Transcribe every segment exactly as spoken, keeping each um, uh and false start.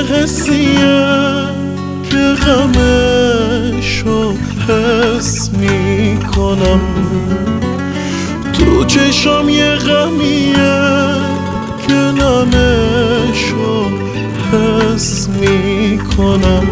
حسیه که غمشو حس میکنم، تو چشام یه غمیه که نمشو حس میکنم.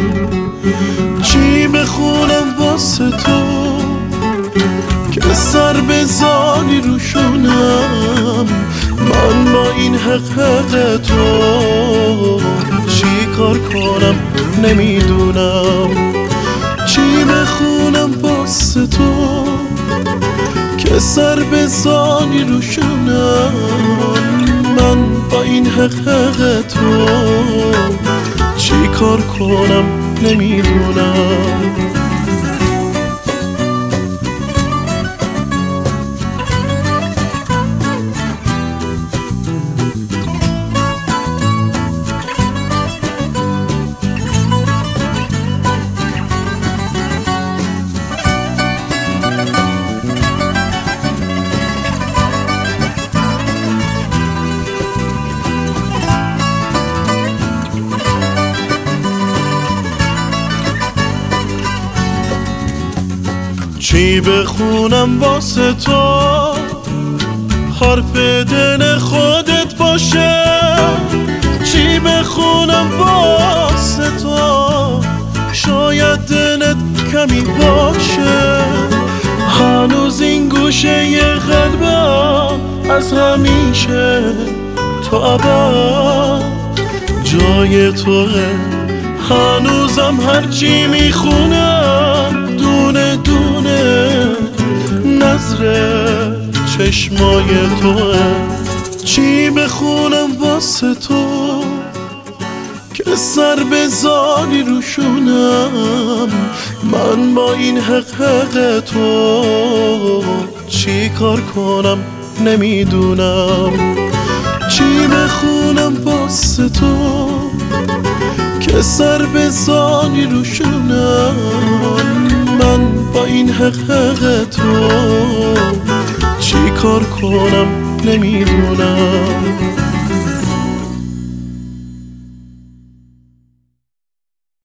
چی بخونم واسه تو که سر بزاری روشونم، من با این حقیقت تو چی کار کنم نمیدونم. چی بخونم واسه تو که سر بزاری روشونم، من با این حقیقت تو چی کار کنم نمیدونم. چی بخونم واسه تو حرف دل خودت باشه، چی بخونم واسه تو شاید دلت کمی باشه. هنوز این گوشه یه قلبم از همیشه تو ابد جای توه. هنوزم هرچی میخونم دونه دونه نظر چشمای توه. چی بخونم واسه تو که سر بزاری روشونم، من با این حقیقت تو چی کار کنم نمیدونم. چی بخونم واسه تو که سر بزاری روشونم، من با این حقیقت تو چی کار کنم نمیدونم.